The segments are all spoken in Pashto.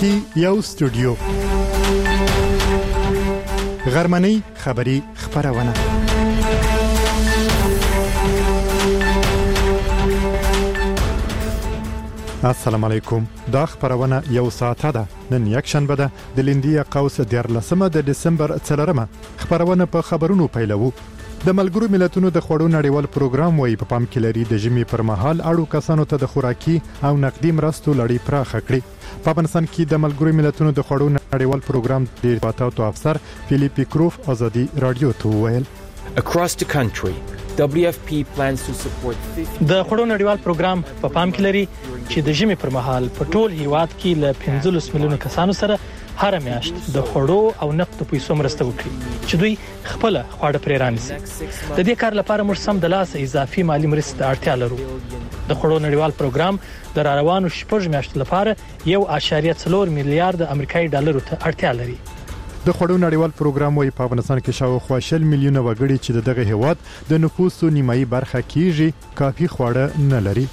کې یو استودیو غرمنۍ خبری خبرونه السلام علیکم. دا خبرونه یو ساعته ده. نن یک شنبه ده د لیندیا قوس 14 د دسمبر 4 خبرونه په خبرونو پیلوو. د ملګرو ملتونو د خوړو نړیوال پروګرام وایي په پام کې لري د ژمي پر مهال اړو کسانو ته د خوراکي او نقدي مرستو لړۍ پراخه کړي. په افغانستان کې د ملګرو ملتونو د خوړو نړیوال پروګرام د ارتباطاتو افسر فلیپ کروف ازادي رادیو ته وویل Across the country, WFP plans to support 50 د خوړو نړیوال پروګرام په پام کې لري چې د ژمي پر مهال په ټول هیواد کې ل 15 میلیونه کسانو سره هر میاشت د خوړو او نقد پیسو مرسته وکړي چې دوی خپل خواړه پرې رانیسي. د دې کار لپاره موږ سم د لاس اضافي مالی مرستې اړتیا لرو. د خوړو نړیوال پروګرام د روانو شپږ میاشتو لپاره 1.4 میلیارډ امریکایي ډالرو ته اړتیا لري. د خوړو نړیوال پروګرام وایي په افغانستان کې شاوخوا 40 میلیونه وګړي چې دغه هیواد د نفوسو نیمایي برخه کېږي کافي خواړه نه لري.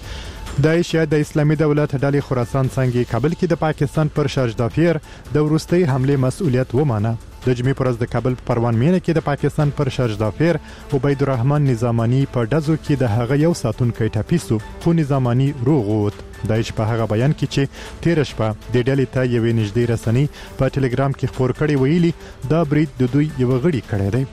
د ایشیا د اسلامي دولت ډلې خراسان څنګه کابل کې د پاکستان پر شارج دافیر د ورستۍ حمله مسؤلیت ومانه. د جمعې پر ورځ د کابل پروان مینه کې د پاکستان پر شارج دافیر عبید الرحمن نظامانی په دزو کې د هغه یو ساتونکو ټاپیسو خو نظامانی روغوت. دایښ په هغه بیان کې چې 13 شپه د ډلې ته یوې نږدې رسنۍ په ټلګرام کې خبر کړي ویلي دا برید د دوی یو غړي کړی دی.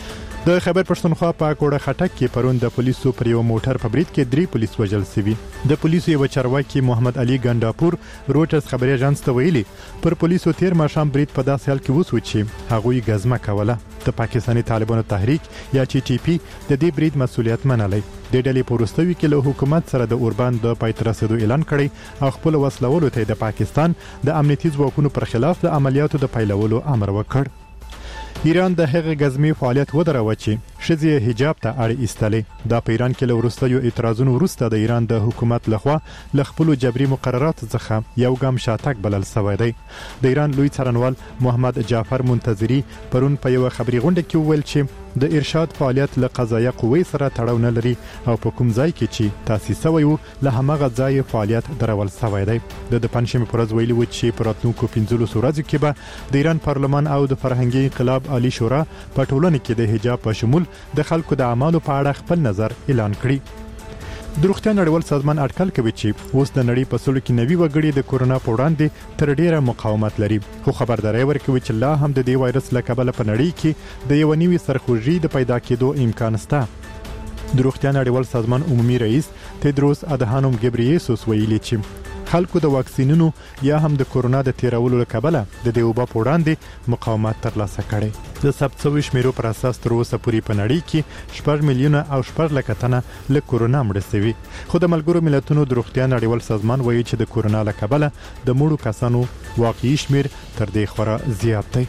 د خیبر پښتونخوا په کوړه خټک کې پرون د پولیسو پر یو موټر په برید کې 3 پولیس وژل شوي. د پولیسو یو چارواکي محمد علي ګنداپور روټرز خبري اژانس ته ویلي پر پولیسو تیر ماښام برید په داسې حال کې وسو چې هغوی غزمه کوله. د پاکستاني طالبانو تحریک یا چې ټي پی د دې برید مسؤلیت منلای. د ډلې پروستوي کې له حکومت سره د اوربان د پایترسدو اعلان کړي او خپل وسلولو ته د پاکستان د امنیتي ځواکونو پر خلاف د عملیاتو د پیلولو امر وکړ. ایران د هغه غزمي فعالیت ودروي چې شذې حجاب ته اړ ایستلې. دا په ایران کې له وروستیو اعتراضونو وروسته د ایران د حکومت لخوا ل خپل جبري مقررات څخه یو ګام شاتګ بلل شوی دی. د ایران لوی څارنوال محمد جعفر منتظری پرون په یو خبري غونډه کې ویل چې د ارشاد فعالیت له قضایه قوې سره تړاو نه لري او په کوم ځای کې چې تاسیس شوی وو له همغه ځای فعالیت درول شوی دی. د پنځمې پرځ ویلي و چې په راتلونکو 15 ورځو کې به د ایران پارلمان او د فرهنګي انقلاب عالی شورا په ټولنه کې د حجاب په شمول د خلکو د اعمالو په اړه خپل نظر اعلان کړي. د روغتیا نړیوال سازمان اټکل کوي چې اوس د نړۍ په سلو کې 90 وګړي د کورونا په وړاندې تر ډیره مقاومت لري. خو خبرداري ورکوي چې لا هم د دې وایرس له کبله په نړۍ کې د یو نوي سرخوږي د پیدا کېدو امکان شته. د روغتیا نړیوال سازمان عمومي رئیس تدروس ادهانوم ګبریيسوس ویلي چې خلکو د واکسینونو یا هم د کورونا د تیرولو لکبله د دې وبا په وړاندې مقاومت ترلاسه کړي. د ثبت شویو شمیرو پر اساس تر اوسه پورې په نړۍ کې 4 میلیونه او 4 لک تنه له کورونا مړ شوي. خو د ملګرو ملتونو د روغتیا نړیوال سازمان وایي چې د کورونا لکبله د مړو کسانو واقعي شمیر تر دې خورا زیات دی.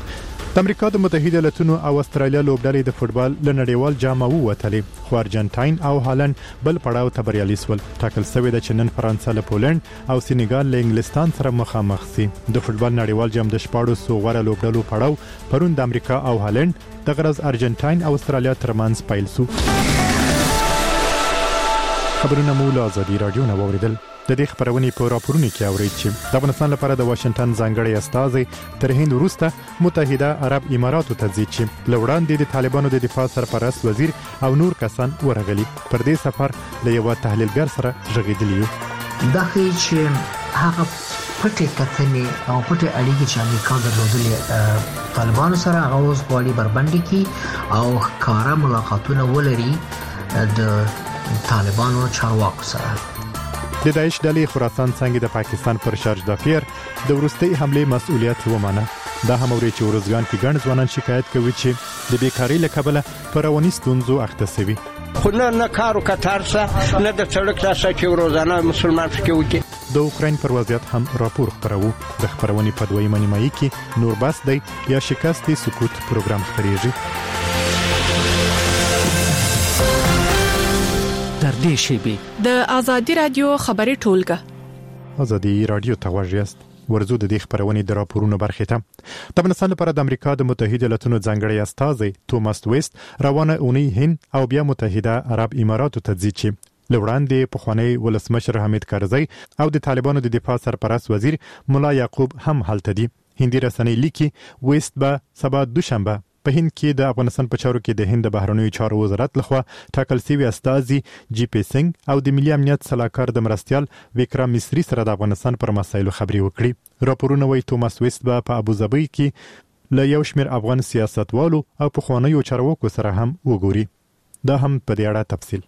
د امریکا د متحده ایالاتونو او استرالیا لوبډلې د فوتبال له نړیوال جام ووتلې. خو ارجنټاین او هالند بل پړاو ته بریالي شول. ټاکل شوی د چنن فرانسه له پولند او سینیګال له انګلستان سره مخامخ شي. د فوتبال نړیوال جام د شپاړو غوړه لوبډلو پړاو پرون د امریکا او هالند د غرض ارجنټاین او استرالیا ترمنځ پیل شو. خبرونه مو له ازادي رادیو نه واوریدل. د دې خبرونې په راپورونو کې اورئ چې د افغانستان لپاره د واشنگټن ځانګړی استازي تر هند وروسته متحده عرب اماراتو ته ځي چې لوړاندې د طالبانو د دفاع سرپرست وزیر او نور کسان ورغلي. پر دې سفر له یو تحلیلګر سره ژغېدلی. دا چې هغه پټې کتنې او پټې اړیکې چې امریکا درلودلې طالبانو سره هغه اوس غواړي بربنډي کی او کارا ملاقاتونه ولري د طالبانو چارواکو سره. د داعش ډلې خراسان څنګه د پاکستان پر شارج دافیر د ورستۍ حمله مسؤلیت ومانه. دا هم اوري چې ورزګان کې ګڼ ځوانان شکایت کوي چې د بیکاری له کبله پر رواني ستونزو اخته شوي. خو نه کارو کتارسه نه د سړک تاسو چې روزانه مسلمان فکر وکړي. د اوکراین پر وضعیت هم راپور خبرو. د خبرونې په دویمه نیمایي کې نور بس دی یا شکست سکوت پروګرام خبريږي. در دې شیبه د ازادي رادیو خبري ټولګه ازادي رادیو ته وژیاست. ورزو د دې خبرونې د راپورونو برخه ته د افغانستان لپاره د امریکا د متحده ایالاتونو ځانګړی استازي توماس ویست روانه اونۍ هند او بیا متحده عرب اماراتو ته ځي چې لوړاندې پخوانی ولسمشر حمید کرزی او د طالبانو د دفاع سرپرست وزیر مولا یعقوب هم هلته دي. هندي رسنۍ لیکي ویست به سبا دوشنبه په هند کې د افغانستان په چارو کې د هند بهرنیو چارو وزارت لخوا ټاکل شوی استازي جی پی سنگ او د ملي امنیت صلاحکار د مرستيال وکرام مصری سره د افغانستان پر مسایلو خبري وکړي. راپورونه وايي توماس ویست به په ابوظبي کې له یو شمېر افغان سیاستوالو او پخوانیو چارواکو سره هم وګوري. دا هم په دې اړه تفصیل.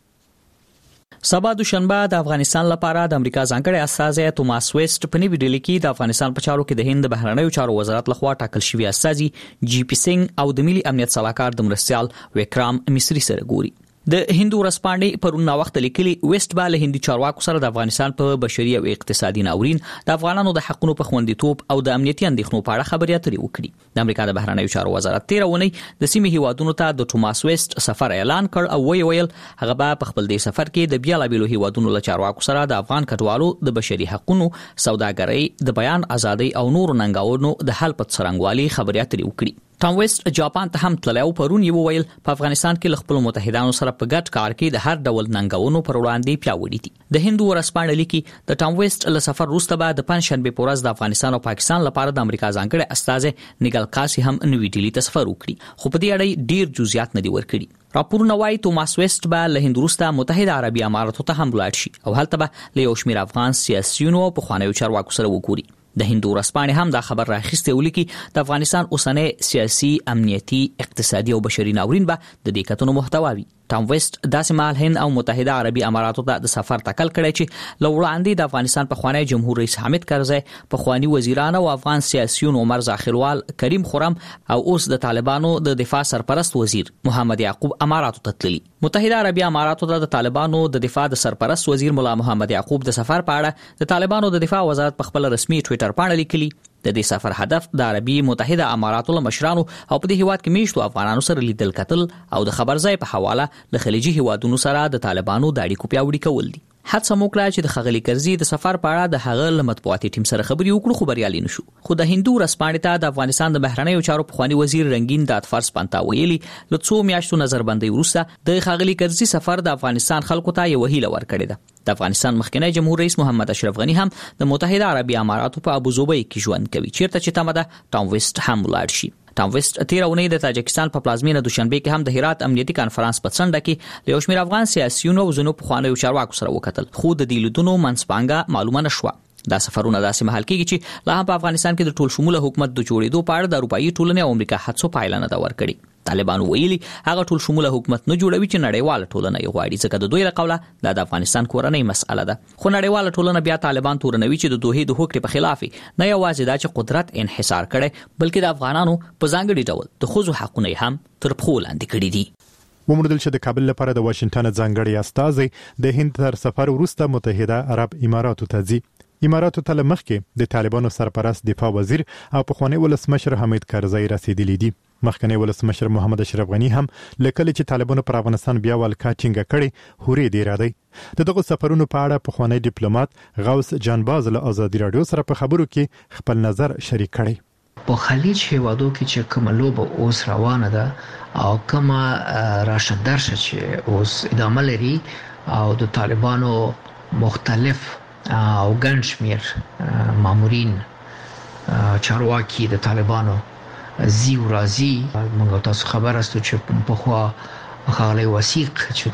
سبا دوشنبه د افغانستان لپاره د امریکا ځانګړي استازی توماس ویست په نیوی ډیلی کې د افغانستان په چارو کې د هند بهرنیو چارو وزارت لخوا ټاکل شوی استازي جی پی سنگ او د ملي امنیت صلاحکار د مرستيال وکرام مصری سره ګوري. د هندو ورځپاڼې پرون وخت لیکلي ویست به له هندي چارواکو سره د افغانستان په بشري او اقتصادي ناورین د افغانانو د حقونو په خوندیتوب او د امنیتي اندېښنو په اړه خبرې اترې وکړي. د امریکا د بهرنیو چارو وزارت 13 ونی د سیمې هیوادونو ته د توماس ویست سفر اعلان کړ او ویل هغه به په خپل د سفر کې د بیلابیلو هیوادونو له چارواکو سره د افغان کډوالو د بشري حقونو، سوداګرۍ، د بیان ازادي او نور ننګونو د حل په څرنګوالي خبرې اترې وکړي. ټام ویست جاپان ته هم تللی او پرون یې وویل په افغانستان کې له خپلو متحدانو سره په ګډ کار کې د هر ډول ننګونو پر وړاندې پیاوړي دي. د هندو ورځپاڼې لیکي د ټام ویست له سفر وروسته به د پنځشنبې په ورځ د افغانستان او پاکستان لپاره د امریکا ځانګړي استازی نیګل کاسي هم نوې ډیلی ته سفر وکړي، خو په دې اړه ډیر جزئیات نه دي ورکړي. راپورونه وايي توماس ویست به له هند وروسته متحده عربي اماراتو ته هم لاړ شي او هلته به له یو شمېر افغان سیاسيونو او پخوانیو چارواکو سره وګوري. د هندو ورځپاڼې هم دا خبر راخیسته ولیکي د افغانستان اوسنی سیاسي، امنیتي، اقتصادي او بشري ناورین به د دې کتنو محتوا وي. ټام ویست داسې مهال هند او متحده عربي اماراتو ته د سفر ټاکل کړی چې له وړاندې د افغانستان پخوانی جمهور رئیس حامد کرزی، پخوانی وزیران او افغان سیاسيون عمر زاخیلوال، کریم خرم او اوس د طالبانو د دفاع سرپرست وزیر محمد یعقوب اماراتو ته تللی. متحده عربي اماراتو ته د طالبانو د دفاع د سرپرست وزیر مولا محمد یعقوب د سفر په اړه د طالبانو د دفاع وزارت په خپل رسمي ټوئیټر باندې لیکلي د دې سفر هدف د عربي متحده اماراتو له مشرانو او په دې هیواد کې میشتو افغانانو سره لیدل کتل او د خبرځای په حواله له خلیجي هیوادونو سره د طالبانو د اړیکو پیاوړي کول دي. حادثه موکړه چې د خغلی کرزي د سفر په اړه د هغه مطبوعاتي ټیم سره خبري وکړو، خو بریالي نشو. خو د هندو رسپانې ته د افغانستان د بهرنیو چارو پخوانی وزیر رنگین دادفرس پانتا ویلي له څو میاشتو نظربندۍ وروسته د خغلی کرزي سفر د افغانستان خلکو ته یو هیله ورکړې ده. د افغانستان مخکنی جمهور رئیس محمد اشرف غنی هم د متحده عربي اماراتو په ابوظبي کې ژوند کوي، چیرته چې تمه ده ټام ویست هم ولاړ شي. ټام ویست 13 اونۍ د تاجکستان په پلازمینه دوشنبه کې هم د هرات امنیتي کانفرنس په څنډه کې له یو شمېر افغان سیاسيونو او ځینو پخوانیو چارواکو سره وکتل، خو د دې لیدونو منځپانګه معلومه نشوه. دا سفرونه داسې مهال کېږي چې لا هم په افغانستان کې د ټول شموله حکومت د جوړېدو په اړه د اروپایي ټولنې او امریکا هڅو پایله نه ده ورکړې. طالبان ویلي هغه ټول شموله حکومت نه جوړوي چې نړیواله ټولنه یې غواړي، ځکه د دوی له قوله دا د افغانستان کورنۍ مسأله ده. خو نړیواله ټولنه بیا طالبان تورنوي چې د دوی د هوکړې په خلاف نه یوازې دا چې قدرت انحصار کړي، بلکې د افغانانو په ځانګړي ډول د ښځو حقونه هم تر پښو لاندې کړي دي. وموندل چې د کابل لپاره د واشنگټن ځانګړي استازی د هند تر سفر وروسته متحده عرب اماراتو ته ځي. اماراتو ته مخکې د طالبانو سرپرست دفاع وزیر او پخوانی ولسمشر حمید کرزی رسیدلی دي. مخکنی ولسمشر محمد اشرف غنی هم لکه چې طالبانو پر افغانستان بیا ولکا ټینګه کړي هوري دی را دی. دغه سفرونو په اړه پخوانی ډیپلوماټ غوث جانباز له آزادی رادیو سره په خبرو کې خپل نظر شریک کړي. په خلیج هیوادو کې چې کومه لوبه اوس روانه ده او کومه راشه درشه چې اوس ادامه لري او د طالبانو مختلف او ګڼ شمېر مامورین چارواکي د طالبانو زیو راځي. موږ تاسو خبر استو چې په خوا خالي وثیق چې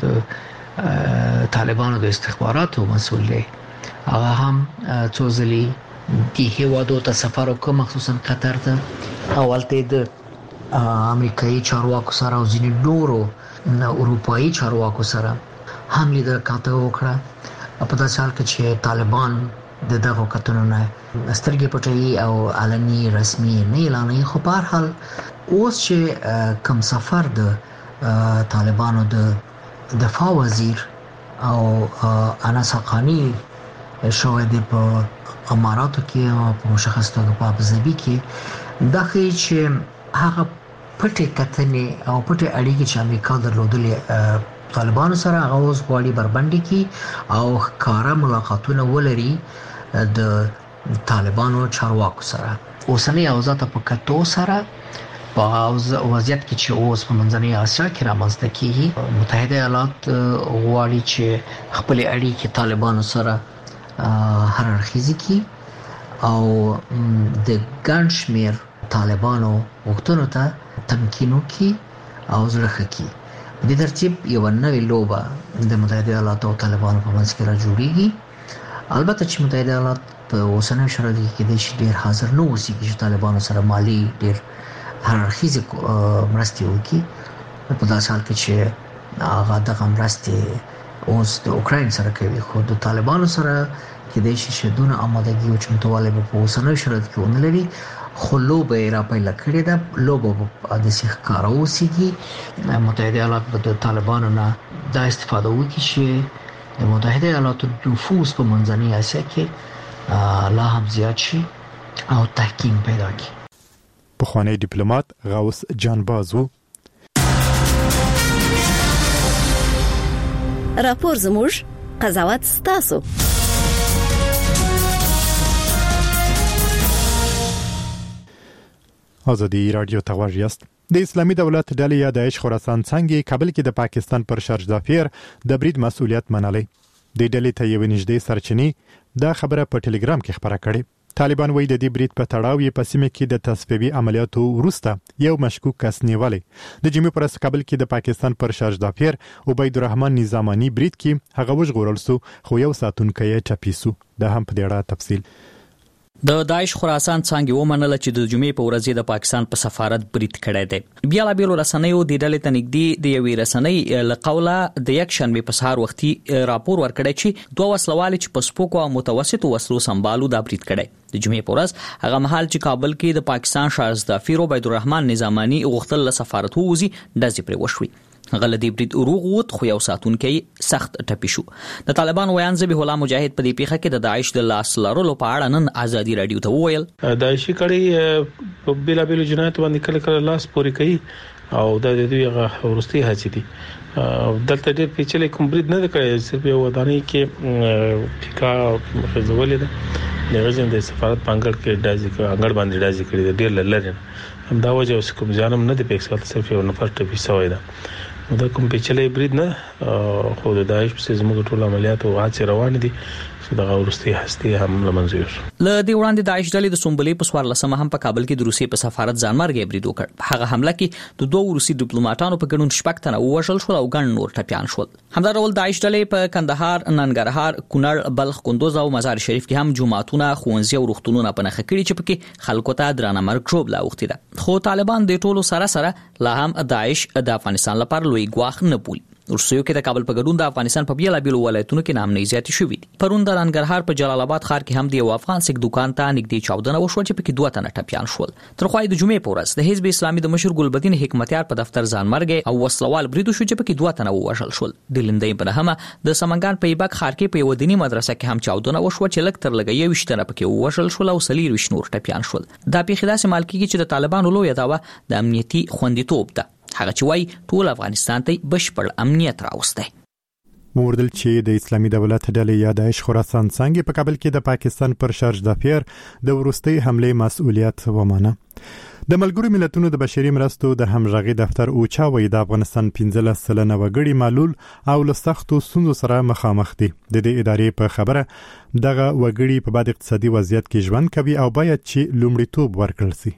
د طالبانو د استخباراتو مسؤل دی هغه هم څو ځلې د هیوادو ته سفر وکړ، مخصوصا قطر ته. اولته د امریکایي چارواکو سره او ځینې نورو اروپایي چارواکو سره هم لیدل کاته وکړه. په داسې حال کې چې طالبان د دغه کتنو نه سترګې پټوي او علني رسمي نه اعلانوي، خو په هر حال اوس چې کوم سفر د طالبانو د دفاع وزیر او انس حقانی شوی دی په اماراتو کې او په مشخص توګه په ابوظبي کې، دا ښیي چې هغه پټې کتنې او پټې اړیکې چې امریکا درلودلې طالبانو سره هغه اوس غواړي بربنډي کې او ښکاره ملاقاتونه ولري د طالبانو چارواکو سره. اوسنۍ اوضاع ته په کتو سره په وضعیت کې چې اوس په منځنۍ اسیا کې رامنځته کیږي متحده ایالات غواړي چې خپل اړیکې طالبانو سره هر اړخیزې کړي او د ګڼ شمېر طالبانو غوښتنو ته تمکین وکړي او زړه ښه کړي. په دې ترتیب یوه نوې لوبه د متحده ایالاتو او طالبانو په منځ کې را جوړیږي. البته چې متحده ایالات په اوسنیو شرایطو کې کېدای شي ډېر حاضر نه اوسي چې طالبانو سره مالي ډېر هر اړخیزې مرستې وکړي په داسې حال کې چې هغه دغه مرستې اوس د اوکراین سره کوي، خو د طالبانو سره کېدای شي چې دونه آمادګي او چمتووالی به په اوسنیو شرایطو کې ونه لري، خو لوبه یې راپیله کړې ده. لوبه به داسې ښکاره اوسېږي. متحده ایالات به د طالبانو نه دا استفاده وکړي چې د متحده ایالاتو نفوذ په منځنۍ اسیا کې لا هم زیات شي او تحکیم پیدا کړي. پخوانی ډیپلوماټ غوث جانباز و. راپور زموږ، قضاوت ستاسو. آزادی رادیو ته غوږ یاست. د اسلامي دولت ډلې یا داعش خراسان څنګه کابل کې د پاکستان پر شارجدافیر د برید مسؤلیت منلې. د ډلې ته یو نږدې سرچینی دا خبره په ټلګرام کې خبره کړې. طالبان وایي د دې برید په تړاو یې په سیمه کې د تصفیوي عملیاتو وروسته یو مشکوک کس نیولې. د جمعې پر ورځ کابل کې د پاکستان پر شارجدافیر عبید الرحمن نظامانی برید کې هغه وژغورل سو، خو یو ساتونکی یې ټپي سو. دا هم په دې اړه تفصیل. د داعش خراسان څنګه ومنل چې د جمعې په ورځ د پاکستان په سفارت برید کړی دی. بیا لا بیرو رسنیو د ډلې ته نږدې د یوې رسنۍ له قوله د یک شنبې په سهار وختي راپور ورکړی چې دوه وسلوال چې په سپوکو او متوسطو وسلو سمبالو دا برید کړی. د جمعې په ورځ هغه مهال چې کابل کې د پاکستان شارجدافیر عبید الرحمن نظامانی غوښتل له سفارت ووځي، ډزې پرې وشوې. هغه له دې برید وروغ ووت، خو یو ساتونکی سخت ټپي شو. د طالبان ویان ذبیح الله مجاهد په دې پیښه کې د داعش د لاس لرلو په اړه نن آزادي رادیو ته وویل داعشي کړي په بیلابیلو جنایت باندې کله کله لاس پوري کوي او د دې ورستي هڅې دي. دلته ډېر پیچلې کوم برید نه کړی، صرف یو ودانۍ کې فیکا خزولې ده د غزن د سفارت پنګړ کې دازي انګړ باندې دازي کړی د ډېر لری هم دا وجه اوس کوم ځانم نه دی پېښ صرف یو نفر ټپي شوی ده. دا کوم پیچلې برید نه، خو د داعش په زموږ ټول عملیات او هڅې روان دي چې د ورستي هستي هم لمنځور. ل دې وړاندې داعش ډلې د سومبلې په 14 هم په کابل کې د روسي په سفارت ځانمرګي برید وکړ. هغه حمله کې د دوه روسي ډیپلوماټانو په ګډون شپږ تنه وژل شول او ګڼ نور ټپيان شول. همدارول داعش ډلې په کندهار، ننګرهار، کونړ، بلخ، کندوز او مزار شریف کې هم جماعتونه، ښوونځي او روغتونونه په نښه کړي چې پکې خلکو ته درانه مرګ ژوبله اوختي ده. خو طالبان د ټولو سره لا هم داعش د افغانستان لپاره لوی ګواښ نه بولي. ورسېو کې د کابل په ګډون د افغانستان په بیلابیلو ولایتونو کې نامنۍ زیاتې شوې دي. پرون د ننګرهار په جلال آباد ښار کې هم د یو افغان سیک دکان ته نږدې چاودنه وشوه چې پکې دوه تنه ټپيان شول. تر خو د جمعې په ورځ د حزب اسلامي د مشر ګلبدین حکمتیار په دفتر ځانمرګي او وسلوال برید وشو چې پکې دوه تنه وژل شول. د لندۍ په نهمه د سمنګان په ایبک ښار کې په یو دینی مدرسه کې هم چاودنه وشوه چې لږ تر لږه 20 تنه پکې وژل شول او 23 نور ټپيان شول. دا پیښه داسې مال کېږي چې د طالبانو لوی دعوه د امنیتي خوندیتوب ده، هغه چې وايي ټول افغانستان ته بشپړ امنیت راوستي. موردل چې د اسلامي دولت ډلې یا داعش خراسان څنګه په کابل کې د پاکستان پر شارجدافیر د ورستۍ حمله مسؤلیت ومانه. د ملګرو ملتونو د بشري مرستو د همغږي دفتر اوچا وایي د افغانستان 15 سلنه وګړي معلول او له سختو ستونزو سره مخامخ دي. د دې ادارې په خبره دغه وګړي په بد اقتصادي وضعیت کې ژوند کوي او باید چې لومړیتوب ورکړل شي.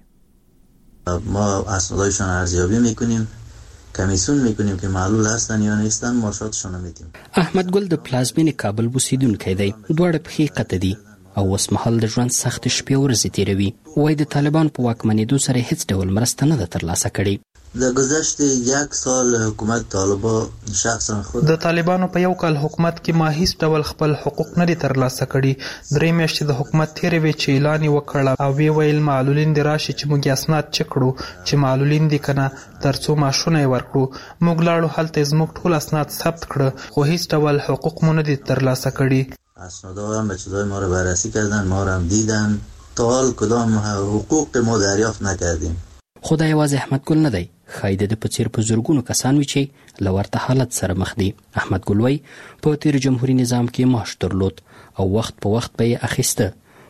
ما اسنادشون ارزیابی میکنیم، کمیسیون میکنیم که معلول هستن یا نیستن، ماشاتشون رو میدیم. احمد ګل د پلازمینې کابل اوسیدونکی دی. دواړه په حقیقت دي او اوس مهال د ژوند سخت شپې ورځې تیروي. وایي د طالبان په واکمنېدو سره هیڅ ډول مرسته نه ده ترلاسه کړې. در گذشت 1 سال حکومت طالبان شخصا خود د طالبانو په یو کال حکومت کې ما هیڅ ډول خپل حقوق نه دي ترلاسه کړي. درې میاشتې د حکومت تیرې وی چې اعلان وکړ او وی ویل معلولین دی راشي چې موږ اسناد چک کړو چې معلولین دي کنه ترڅو ماشونه ورکړو. موږ لاړو هلته زموږ ټول اسناد ثبت کړ خو هیڅ ډول حقوق مو نه دي ترلاسه کړي. اسنادا هم بچه‌های ما رو بررسی کردن، ما رو هم دیدن، تا حال کدام حقوق ما دریافت نکردیم. خدای یوازې احمد ګل نه دی، خایده د پڅیر په زورګونو کسان وی چې لورته حالت سره مخ دي. احمد ګل وای په تیر جمهوریت نظام کې معاش درلود او وخت په وخت به یې اخیسته،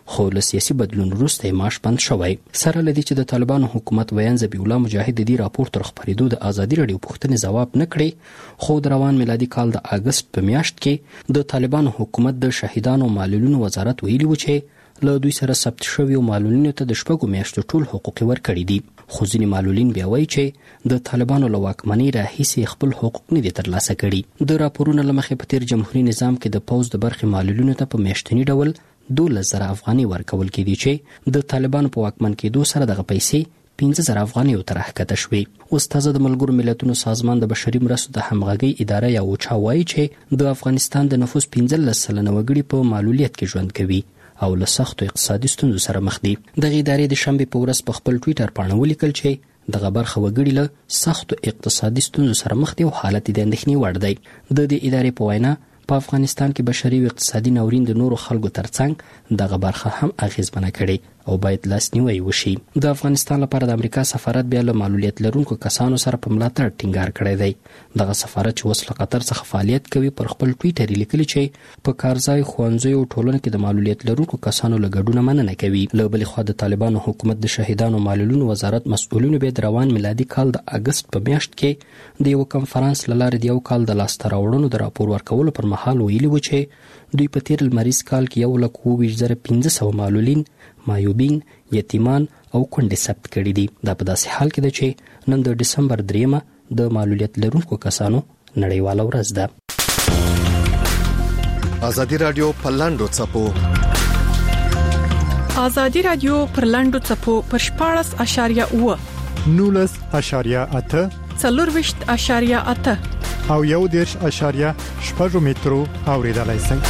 خو له سیاسي بدلون وروسته معاش بند شوی. سره لدی چې د طالبانو حکومت ویان ذبیح الله مجاهد د راپور تر خبرېدو د ازادي رادیو پوښتنې ځواب نه کړي، خو د روان میلادي کال د اگست په میاشت کې د طالبانو حکومت د شهیدانو معلولینو وزارت ویلي و چې له دوی سره ثبت شویو معلولینو ته د 6 میاشتو ټول حقوق ورکړي دي. خو ځینې معلولین بیا وایي چې د طالبانو له واکمنۍ راهیسې خپل حقوق نه دي ترلاسه کړي. د راپورونو له مخې په تیر جمهوریت نظام کې د پوز د برخې معلولینو ته په میاشتني ډول 12,000 افغانۍ ورکول کېدي چې د طالبانو په واکمن کېدو سره دغه پیسې 15,000 افغانۍ ته راښکته شوې. استاد د ملګرو ملتونو سازمان د بشري مرستو د همغږۍ اداره یا اوچا وایي چې د افغانستان د نفوس 15 سلنه وګړي په معلولیت کې ژوند کوي او له سختو اقتصادي ستونزو سره مخ دي. دغه ادارې د شنبې په ورځ په خپل ټویټر باندې ولیکل چې دغه برخه وګړي له سختو اقتصادي ستونزو سره مخ دي او حالت د اندېښنې وړ دی. د دې ادارې په وینا په افغانستان کې بشري او اقتصادي ناورین د نورو خلکو ترڅنګ دغه برخه هم اغیزمنه کړي او باید لاسنیوي وشي. د افغانستان لپاره د امریکا سفارت بیا له معلولیت لرونکو کسانو سره په ملاتړ ټینګار کړی دی. دغه سفارت چې اوس له قطر څخه فعالیت کوي پر خپل ټویټر لیکلي چې په کارځای ښوونځي او ټولنو کې د معلولیت لرونکو کسانو له ګډون مننه کوي. له بلې خوا د طالبانو حکومت د شهیدانو معلولینو وزارت مسؤلینو به د روان میلادي کال د اگست په میاشت کې د یو کنفرانس لاره د یو کال د لاسته راوړنو د راپور ورکولو پر مهال ویلي و چې دوی په تیر لمریز کال کې 1,25,500 معلولین، معیوبین، یتیمان او کونډې ثبت کړي دي. دا په داسې حال کې ده چې نن د ډسمبر 3 د معلولیت لرونکو کسانو نړیواله ورځ ده. ازادي رادیو په لاندو څپو ازادي رادیو پر لاندو څپو پر 14.8 19.8 40.8 او 1.8 مترو اوریدلای شئ.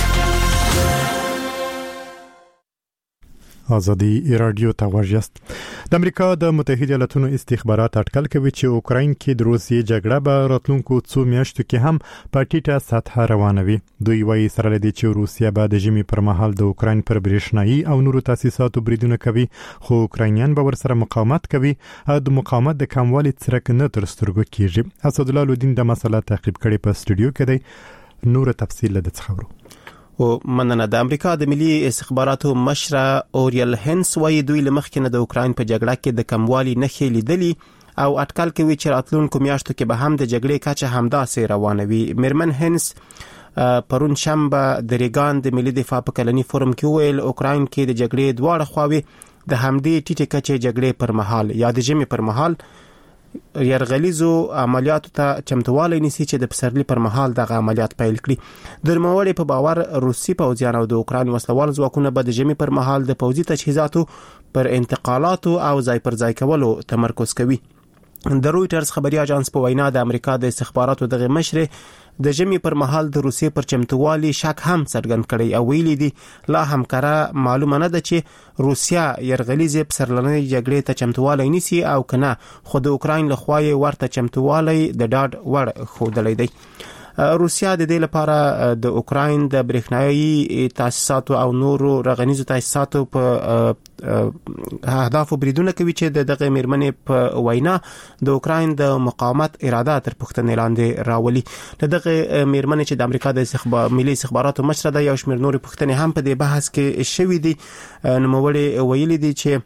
ازادي رادیو ته ورجست. د امریکا د متحده ایالاتونو استخبارات اټکل کوي چې اوکراین کې د روسیې جګړه به راتلونکو 2 میاشتو کې هم په ټیټه سطح روانوي. دوی وایي سره لدی چې روسیا به د ژمي پر مهال د اوکراین پر برېښنایي او نورو تاسیساتو بریدونه کوي، خو اوکراینیان به ورسره مقاومت کوي او د مقاومت د کموالي څرک نه تر سترګو کیږي. اسد الله لودین د مسله تعقیب کړي په استودیو کې دی. نور تفصیل د څخورو او مننه. د امریکا د ملي استخباراتو مشر اوریل هنس وایي دوی لمخکې نه د اوکراین په جګړه کې د کموالي نښې لیدلي او اټکل کوي چې راتلونکو میاشتو کې به هم د جګړې کچه همداسې روانوي. میرمن هنس پرون شنبه د ریګان د ملي دفاع په کلني فورم کې ویل اوکراین کې د جګړې دواړه خواوې د همدې ټیټې کچې جګړې پر مهال یا د ژمي پر مهال یرغلیزو عملیاتو ته چمتوالی نیسي چې د پسرلي پر مهال دغه عملیات پیل کړي. د نوموړي په باور روسي پوځیان او د اوکراین وسلوال ځواکونه به د ژمي پر مهال د پوځي تجهیزاتو پر انتقالاتو او ځای پر ځای کولو تمرکز کوي. د رويټرز خبري اژانس په وینا د امریکا د استخباراتو دغه مشر د ژمي پر مهال د روسیې پر چمتووالي شک هم څرګند کړي او ویلي دي لا هم کړه معلومه نه ده چې روسیا یرغلیزه پسرلنۍ جګړې ته چمتووالی نیسي او کنه، خو د اوکراین لخوا یې ورته چمتووالی د ډاډ وړ ښودلی دی. روسیا د دې لپاره د اوکراین د برېښنایي تاسیساتو او نورو رغنیزو تاسیساتو په اهدافو بریدونه کوي چې دغه میرمنې په وینا د اوکراین د مقاومت اراده تر پوښتنې لاندې راولي. دغه میرمنې چې د امریکا د ملي استخباراتو مشر ده یو شمېر نورې پوښتنې هم په دې بحث کې شوې دي. نوموړي ویلي دي چې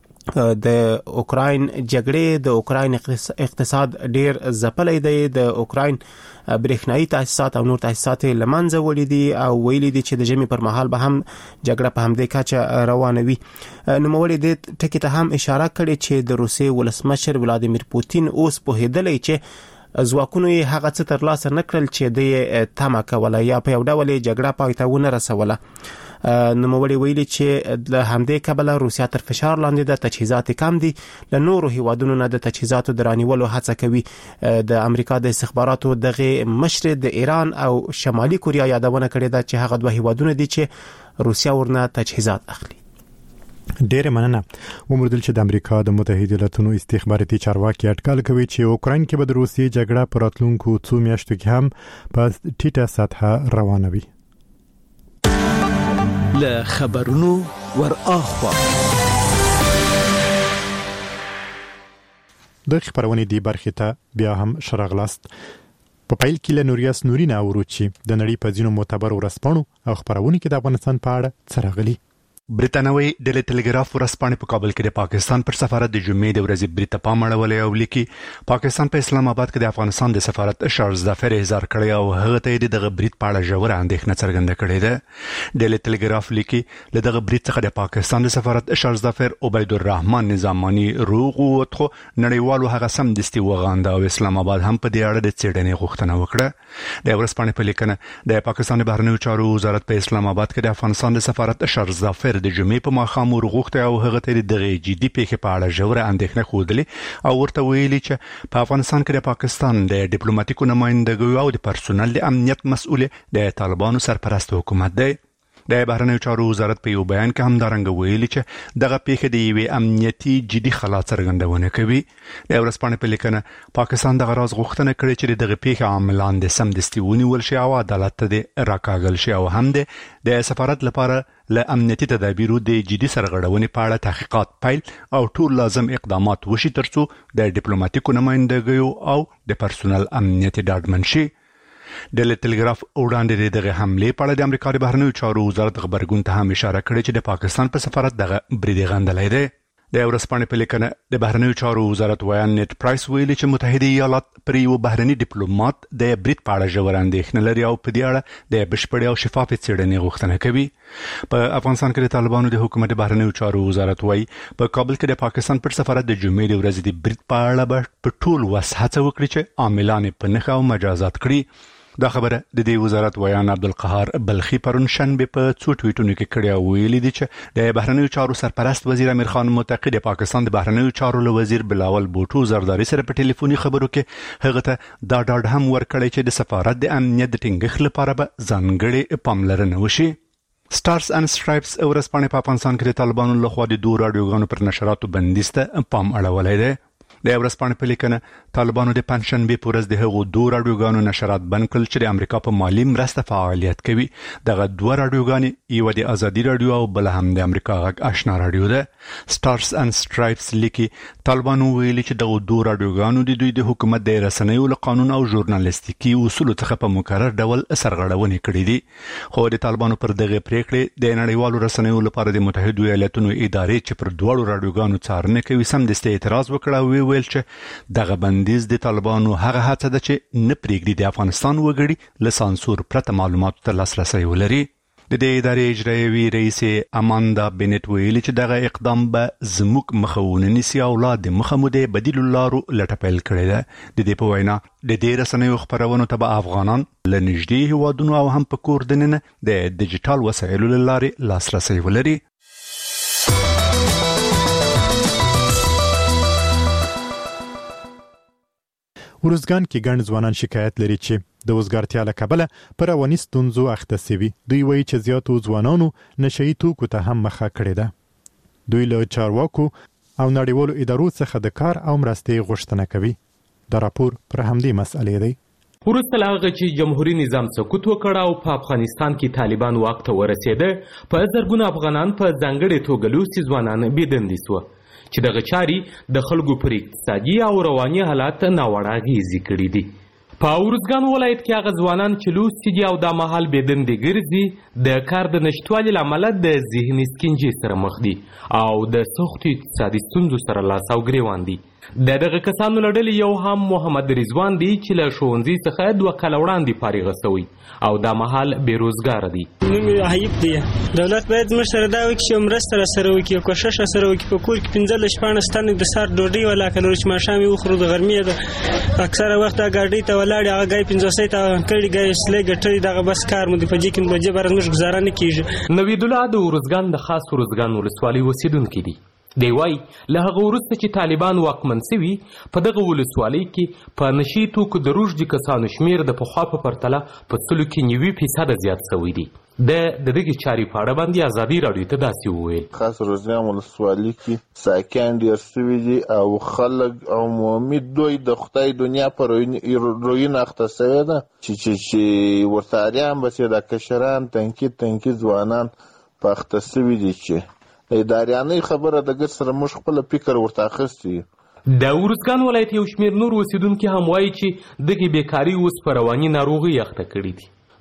د اوکراین جګړې د اوکراین اقتصاد ډیر ځپلی دی، د اوکراین برېښنایي تاسیسات او نور تاسیسات لمنځه وړي دي او ویلي دي چې د ژمي پر مهال به هم جګړه په همدې کچه روانوي. نوموړي دې ټکي ته هم اشاره کړې چې د روسیې ولسمشر ولادیمیر پوتین اوس پوهېدلی چې ځواکونو یې هغه څه ترلاسه نه کړل چې د تمه کوله یا په یو ډول جګړه پای ته ونه رسوله. نوموړي ویلي چې د همدې کبله روسیا تر فشار لاندې د تجهیزات کم دي، له نورو هیوادونو نه د تجهیزاتو درانیولو هڅه کوي. د امریکا د استخباراتو دغه مشر د ایران او شمالي کوریا یادونه کړې ده چې هغه دوه هیوادونه دي چې روسیا ورنه تجهیزات اخلي. ډېر مننه. ومردل چې د امریکا د متحده ایالاتونو استخباراتي چارواکي اټکل کوي چې اوکراین کې به د روسیې جګړه په راتلونکو 2 میاشتو کې هم په ټیټه سطح روانوي. له خبرونو ور اخوا د خبرونې دی برخه ته بیا هم شرغلاست. په پیل کې له نوریاس نورینه اوروچی د نړۍ په ځینو معتبر ورسپانو او خبرونه کې د افغانستان په اړه څرغلي. برتانوي ډلې ټلګراف ورځپاڼې په کابل کې د پاکستان پر سفارت د جمعې د ورځې برید ته پام اړولی او لیکي پاکستان په اسلام آباد کې د افغانستان د سفارت چارلز ظفر احضار کړی او هغه ته د دغه برید په اړه ژوره اندېښنه څرګنده کړې ده. ډلې ټلګراف لیکي له دغه برید څخه د پاکستان د سفارت چارلز ظفر عبید الرحمن نظامانی روغ ووت خو نړیوالو هغه سمدستي وغانده او اسلام آباد هم په دې اړه د څېړنې غوښتنه وکړه. د ورځپاڼې په لیکنه د پاکستان د بهرنیو چارو وزارت په اسلام آباد کې د افغانستان د سفارت چارلز ظفر د جمعې په ماښام ورغوښته او هغه ته دغه جدي پیښې په اړه ژوره اندېښنه ښودلې او ورته ویلي چې په افغانستان کې د پاکستان د ډیپلوماټیکو نمائندګیو او د پرسونل د امنیت مسؤل د طالبانو سرپرست حکومت دی. د بهرنیو چارو وزارت په یو بیان کې همدارنګه ویلي چې دغه پیښه د یوې امنیتي جدي خلا څرګندونه کوي. د ورځپاڼې په لیکنه پاکستان دغه راز غوښتنه کړې چې دغه پیښه عاملان د سمدستي ونیول شي او عدالت ته د راکاږل شي او هم د سفارت لپاره له امنیتي تدابیرو د جدي سرغړونې په اړه تحقیقات پیل او ټول لازم اقدامات وشي ترڅو د ډیپلوماټیکو نمائندګیو او د پرسونل امنیت ډاډمن شي. ډلې ټلګراف وړاندې دغه حملې په اړه د امریکا د بهرنیو چارو وزارت غبرګون ته هم اشاره کړې چې د پاکستان په سفارت دغه برید غندلی دی. د ورځپاڼې په لیکنه د بهرنیو چارو وزارت ویان نیټ پرایس ویلي چې متحده ایالات پر یو بهرني ډیپلوماټ د برید په اړه ژوره اندېښنه لري او په دې اړه د بشپړې او شفافې څېړنې غوښتنه کوي. په افغانستان کې د طالبانو د حکومت بهرنیو چارو وزارت وایي په کابل کې د پاکستان پر سفارت د جمعې د ورځې د برید په اړه په ټول وس هڅه وکړي چې عاملان یې په نښه او مجازات کړي. دا خبره د دې وزارت ویان عبدالقهار بلخي پرون شنبه په څو ټویټونو کې کړې او ویلي دي چې د بهرنیو چارو سرپرست وزیر امیر خان متقی د پاکستان د بهرنیو چارو له وزیر بلاول بوټو زرداری سره په ټلیفوني خبرو کې هغه ته دا ډاډ هم ورکړی چې د سفارت د امنیت د ټینګښت لپاره به ځانګړې پاملرنه وشي. سټارز اند سټرایپس ورځپاڼې په افغانستان کې د طالبانو لخوا د دوه راډیوګانو پر نشراتو بندیز ته پام اړولی دی. د ورځپاڼې په لیکنه طالبانو د پنځشنبې په ورځ د هغو دوه راډیوګانو نشرات بند کړل چې د امریکا په مالي مرسته فعالیت کوي. دغه دوه راډیوګانې یو د ازادي راډیو او بل هم د امریکا غږ آشنا راډیو ده. سټارز اند سټرایپس لیکي طالبانو ویلي چې دغه دوه راډیوګانو د دوی د حکومت د رسنیو له قانون او ژورنالیستیکي اصولو څخه په مکرر ډول سرغړونې کړې دي. خو د طالبانو پر دغه پریکړې د نړیوالو رسنیو لپاره د متحده ایالاتونو ادارې چې پر دوه راډیوګانو څارنه کوي سمدستي اعتراض وکړ او ویل چې دغه بندیز د طالبانو هغه هڅه ده چې نه پرېږدي د افغانستان وګړي له سانسور پرته معلوماتو ته لاسرسی ولري. د دې ادارې اجرایوي رئیس اماندا بنت ویلي چې دغه اقدام به زموږ مخه ونه نیسي او لا د مخه مو د بدیلو لارو لټه پیل کړې ده. د دې په وینا د دې رسنیو خپرونو ته به افغانان له نږدې هیوادونو او هم په کور دننه د ډیجیټل وسایلو له لارې لاسرسی ولري. ورزګان کې ګڼ ځوانان شکایت لري چې د وزګارتیا له کبله پر رواني ستونزو اخته شوي. دوی وایي چې زیاتو ځوانانو نشهیي توکو ته هم مخه کړې ده. دوی له چارواکو او نړیوالو ادارو څخه د کار او مرستې غوښتنه کوي. دا راپور پر همدې مسئلې دی. وروسته له هغه چې جمهوریت نظام سقوط وکړ او په افغانستان کې طالبان واک ته ورسېده په زرګونه افغانان په ځانګړې توګه لوستي ځوانان بېدندې سوه چې دغه چارې د خلکو پر اقتصادي او رواني حالات ناوړه اغېزې کړي دي. په ارزګان ولایت کې هغه ځوانان چې لوستي دي او دا مهال بېدندې ګرځي د کار د نشتوالي له امله د ذهني سکنجې سره مخ دي او د سختو اقتصادي ستونزو سره لاس او ګرېوان دي. د دغه کسانو له ډلې یو هم محمد رضوان دی چې له ښوونځي څخه 2 کاله وړاندې فارغه شوی او دا مهال بېروزګاره دی. نوم یې حیب دی. دولت باید زموږ سره دا وکړي چې مرسته راسره وکړي او کوښښ راسره وکړي. په کور کې 15-14 تنې د سهار ډوډۍ ولاکه لرو چې ماښام یې وخورو. د غرمې د اکثره وخت دا ګاډۍ ته ولاړې هغه ګای 500 ته کړي ګای سلی ګټلې دغه بس کار مو دی. په دې کې په دې باره زموږ ګزاره نه کېږي. نوید الله د ارزګان د خاص ارزګان ولسوالۍ اوسېدونکی دی. دی وایي له هغه وروسته چې طالبان واکمن سوي په دغه ولسوالۍ کې په نشي توکو د روږدي کسانو شمېر د پخوا په پرتله په 90% زیات شوی دی. د دغې چارې په اړه باندې ازادي راډیو ته داسې وویل. خاص ارزګان ولسوالۍ کې ساکان ډېر سوي دي او خلک عمومي دوی د خدای دنیا په رویینه اخته سوې ده چې ورتاریان به چې د کشران تنکي ځوانان په اخته سوي دي چې اداریانه خبره د ګر سره موږ خپل فکر ورته اخیستی. د ارزګان ولایت یو شمېر نور اوسېدونکي هم وایي چې دغې بېکاري اوس په رواني ناروغۍ اخته کړي دي.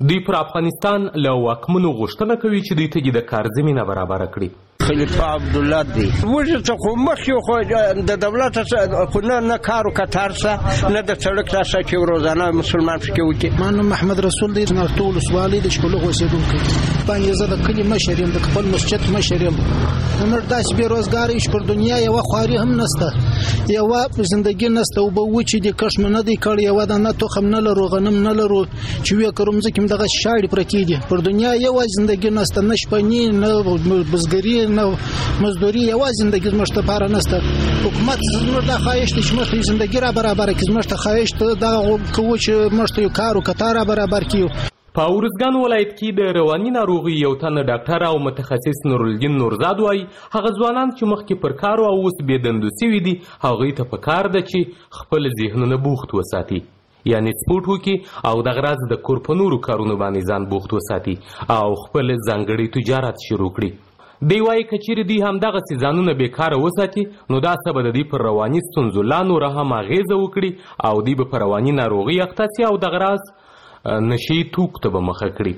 دوی پر افغانستان له واکمنو غوښتنه کوي چې دوی ته د کار زمینه برابره کړي. خلیفه عبدالله دی وجه څه خو مخکې خو د دولت خو نه کار و کتار سه نه د سړک راسه چې روزانه مسلمان پکې وکړي. ما نوم محمد رسول دی نارتو ولسوالۍ د شپلغ اوسېدونکی باندې زه د کلي مشر یم د خپل مسجد مشر یم. موږ داسې بېروزګاره یو پر دنیا یوه خواري هم نشته یوه زندګي نشته اوبه وچې دي کښت مې نه دی کړی یوه دانه تخم نه لرو غنم نه لرو چې ویې کرو مځکې مې دغه شاړې پرتې دي پر دنیا یوه زندګي نشته نه شپني نه بزګري نه مزدوري یوازې زندګي زموږ لپاره نشته. حکومت زموږ دا خواهش دی چې موږ ته زندګي را برابره کړي زموږ ته خواهش دغه کوو چې موږ ته یو کار و کتار را برابر کړي. په ارزګان ولایت کې د رواني ناروغي یو تن ډاکټر او متخصص نورالدین نورزاد وایي هغه ځوانان چې مخکې پر کار او اوس بې دندو سوي دي هغوی ته پکار ده چې خپل ذهنونه بوخت وساتي یعنی سپورټ وکړي او دغه راز د کور په نورو کارونو باندې ځان بوخت وساتي او خپل ځانګړی تجارت شروع کړي. دی وایي که چیرې دوی همدغسې ځانونه بېکاره وساتي نو دا څه به د دوی پر رواني ستونزو لا نوره هم اغېزه وکړي او دوی به په رواني ناروغي اخته سي او دغه راز نشي توک ته به مخه کړي.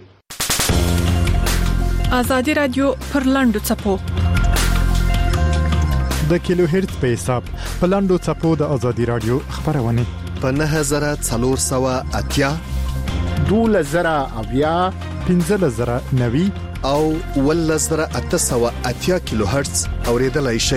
ازادي رادیو پر لاندو څپو د کیلو هرتز په حساب په لاندو څپو د ازادي رادیو خبرونه په 9480 12090 15090 او 11880 کیلو هرتز اوریدلای شئ.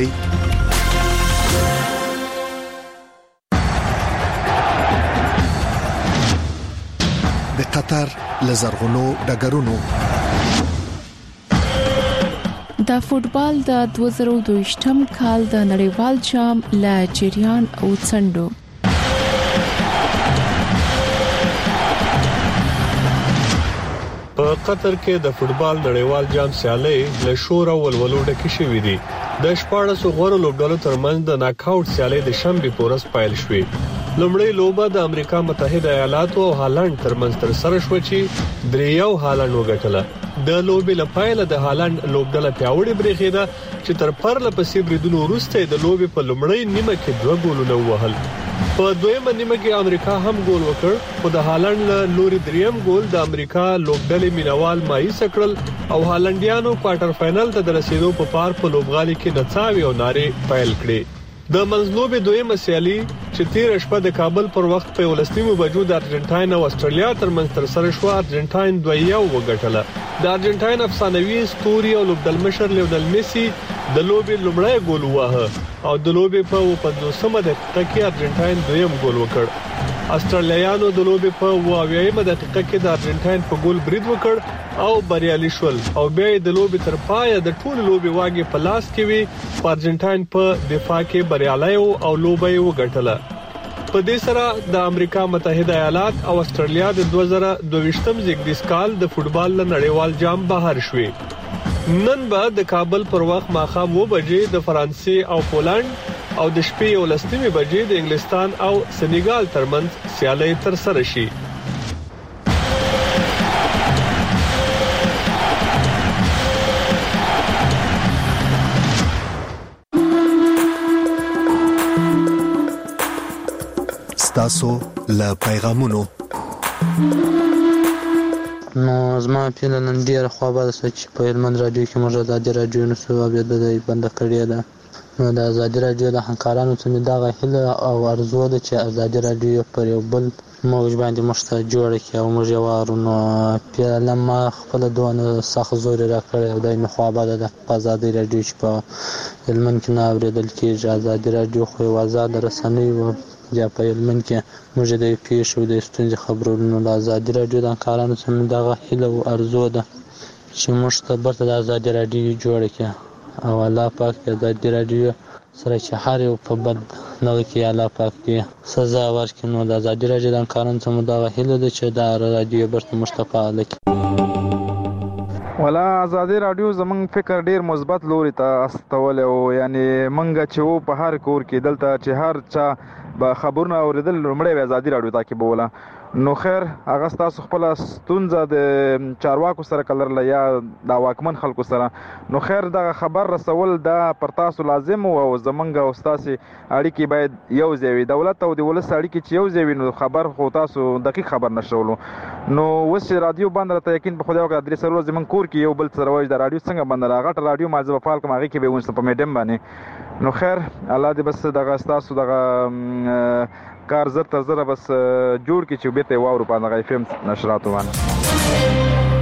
د قطر لزرغونو ډګرونو د فوټبال د 2022م کال د نړیوال جام له جریان او څنډو په قطر کې د فوټبال نړیوال جام سیالي له شور او ولولو ډکې شوې دي. د 14 غوړو لوبډلو ترمنځ د ناک آوټ سیالي د شنبه پورس پایل شوې. لومړی لوبه د امریکا متحده ایالاتو او هالند ترمنځ تر سره شو چې دریو هالند وګټله. د لوبې لپاره د هالند لوبډله پیاوړې بریښیده چې تر پرله پسې بریدونو وروسته د لوبې په لومړی نیمه کې 2 ګولونه ووهل. په دویمه نیمه کې امریکا هم ګول وکړ خو د هالند له لوري دریم ګول د امریکا لوبډلې مینوال مایوس کړل او هالندیانو کوارټر فائنل ته د رسیدو په پار په لوبغالي کې نڅاوي او نارې پیل کړې. د منځلوبې دویمه سیالي چې تیر شپه د کابل پر وخت په 11 بجو د ارجنټاین او استرالیا ترمنځ تر سره شو ارجنټاین 2-1 وګټله. د ارجنټاین افسانوي ستوري او لوبډلمشر لیونل میسی د لوبې لومړی ګول ووهه او د لوبې په 50مه دقیقه کې ارجنټاین دویم ګول وکړ. استرالیایانو د لوبې په 28مه دقیقه کې د ارجنټاین په ګول برید وکړ او بریالي شول او بیا د لوبې تر پایه د ټول لوبې واګې په لاس کې وي په ارجنټاین په دفاع کې بریالي او لوبې وګټله. په دې سره د امریکا متحده ایالات او استرالیا د 2022م زیږدیز کال د فوټبال نړیوال جام بهر شوي. نن به د کابل پر وخت ماښام 2 بجې د فرانسې او پولند او د شپې 11 بجې د انګلستان او سنیګال ترمنځ سیالي تر سره شي. ستاسو له پیغامونو نو زما په نن ډیر خو به چې په هلمند رادیو کې موږ ازادي رادیو نو سبب د بند کړی ده. نو د ازادي رادیو د همکارانو څخه دا هیله او ارزو ده چې ازادي رادیو پر یو بل موږ باندې مشته جوړ کړي او موږ یو نو په لمه خپل دوه سخت زور را کړی او د خو به د ازادي رادیو چې په هلمند کې نه اوریدل کېږي. ازادي رادیو خو آزاد رسنۍ و یا په هلمند کې موږ د پیښو د ستونزې خبرونو د ازادي رادیو د همکارانو څخه دا هیله او ارزو ده چې موږ ته برته د ازادي رادیو جوړ کړي او الله پاک د ازادي رادیو سره چې هر یو په بد نه کې الله پاک دې سزا ورکړي. نو د ازادي رادیو د همکارانو څخه دا هیله ده چې د رادیو برته مشتفاعل کړي. ولا ازادي رادیو زمونږ فکر ډیر مثبت لوري ته استول او یعنی منګه چې په هر کور کې دلته چې هر چا به خبرونه اوریدل لومړی ازادي رادیو ته کې بوله نو خیر هغه تاسو خپل ستونزه د چارواکو سره کلرله یا د واکمن خلکو سره نو خیر دا خبر رسول دا پر تاسو لازم او زمونږ او تاسو اړیکې باید یو ځای وي دولت او د ولس اړیکې چې یو ځای وي نو خبر خو تاسو دقیق خبر نشولو نو اوس رادیو باندې ته یقین په خدای او درې سره زمون کور کې یو بل سره وای د رادیو څنګه باندې راغټ رادیو مازه په فال کوم هغه کې به ونس په میډم باندې نو خیر الله دې بس دغه تاسو دغه کار زر تر زر بس جوړ کی چې به ته واورو باندې اف ام نشرات وانه